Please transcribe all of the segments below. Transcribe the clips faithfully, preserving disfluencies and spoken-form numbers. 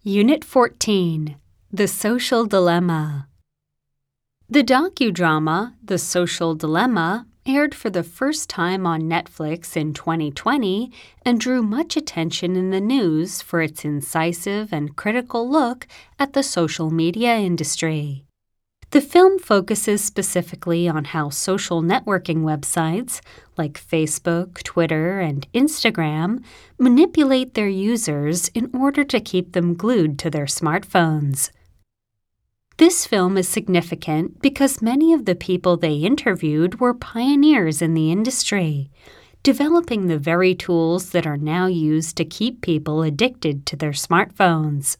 Unit fourteen, The Social Dilemma. The docudrama, The Social Dilemma, aired for the first time on Netflix in twenty twenty and drew much attention in the news for its incisive and critical look at the social media industry. The film focuses specifically on how social networking websites like Facebook, Twitter, and Instagram manipulate their users in order to keep them glued to their smartphones. This film is significant because many of the people they interviewed were pioneers in the industry, developing the very tools that are now used to keep people addicted to their smartphones.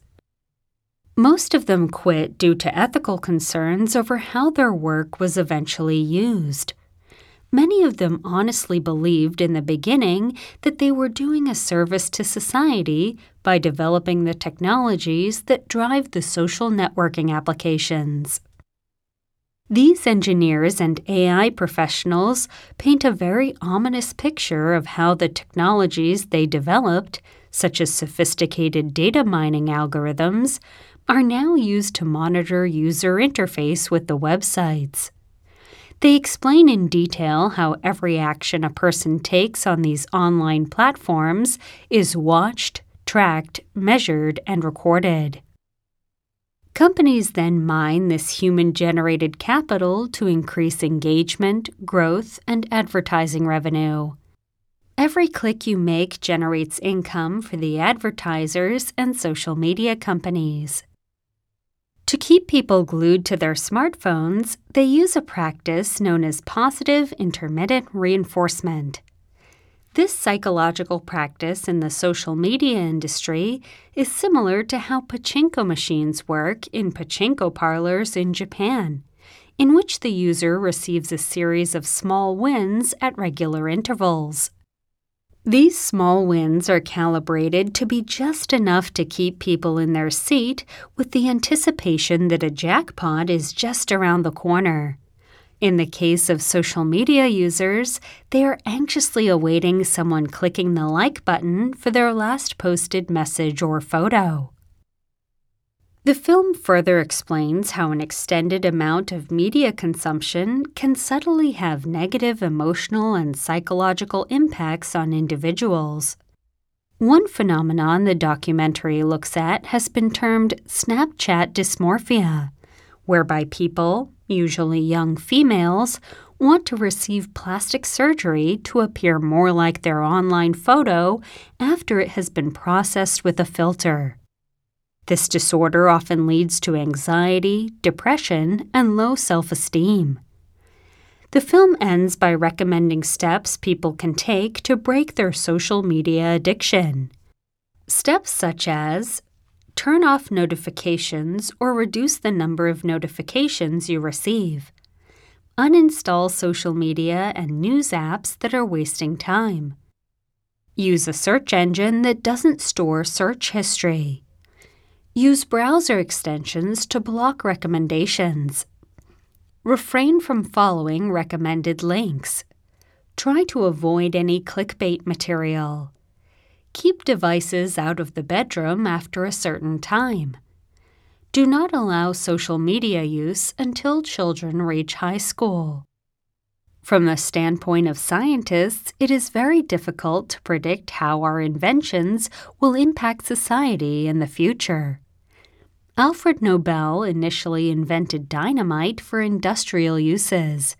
Most of them quit due to ethical concerns over how their work was eventually used. Many of them honestly believed in the beginning that they were doing a service to society by developing the technologies that drive the social networking applications. These engineers and A I professionals paint a very ominous picture of how the technologies they developed, such as sophisticated data mining algorithms, are now used to monitor user interface with the websites. They explain in detail how every action a person takes on these online platforms is watched, tracked, measured, and recorded. Companies then mine this human-generated capital to increase engagement, growth, and advertising revenue. Every click you make generates income for the advertisers and social media companies. To keep people glued to their smartphones, they use a practice known as positive intermittent reinforcement. This psychological practice in the social media industry is similar to how pachinko machines work in pachinko parlors in Japan, in which the user receives a series of small wins at regular intervals. These small wins are calibrated to be just enough to keep people in their seat with the anticipation that a jackpot is just around the corner. In the case of social media users, they are anxiously awaiting someone clicking the like button for their last posted message or photo. The film further explains how an extended amount of media consumption can subtly have negative emotional and psychological impacts on individuals. One phenomenon the documentary looks at has been termed Snapchat dysmorphia, whereby people, usually young females, want to receive plastic surgery to appear more like their online photo after it has been processed with a filter. This disorder often leads to anxiety, depression, and low self-esteem. The film ends by recommending steps people can take to break their social media addiction. Steps such as turn off notifications or reduce the number of notifications you receive. Uninstall social media and news apps that are wasting time. Use a search engine that doesn't store search history. Use browser extensions to block recommendations. Refrain from following recommended links. Try to avoid any clickbait material. Keep devices out of the bedroom after a certain time. Do not allow social media use until children reach high school. From the standpoint of scientists, it is very difficult to predict how our inventions will impact society in the future. Alfred Nobel initially invented dynamite for industrial uses.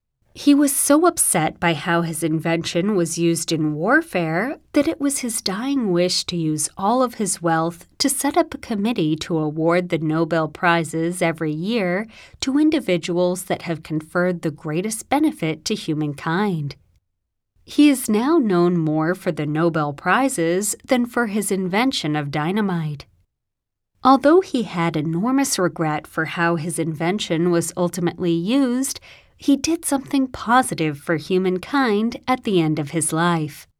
He was so upset by how his invention was used in warfare that it was his dying wish to use all of his wealth to set up a committee to award the Nobel Prizes every year to individuals that have conferred the greatest benefit to humankind. He is now known more for the Nobel Prizes than for his invention of dynamite. Although he had enormous regret for how his invention was ultimately used, he did something positive for humankind at the end of his life.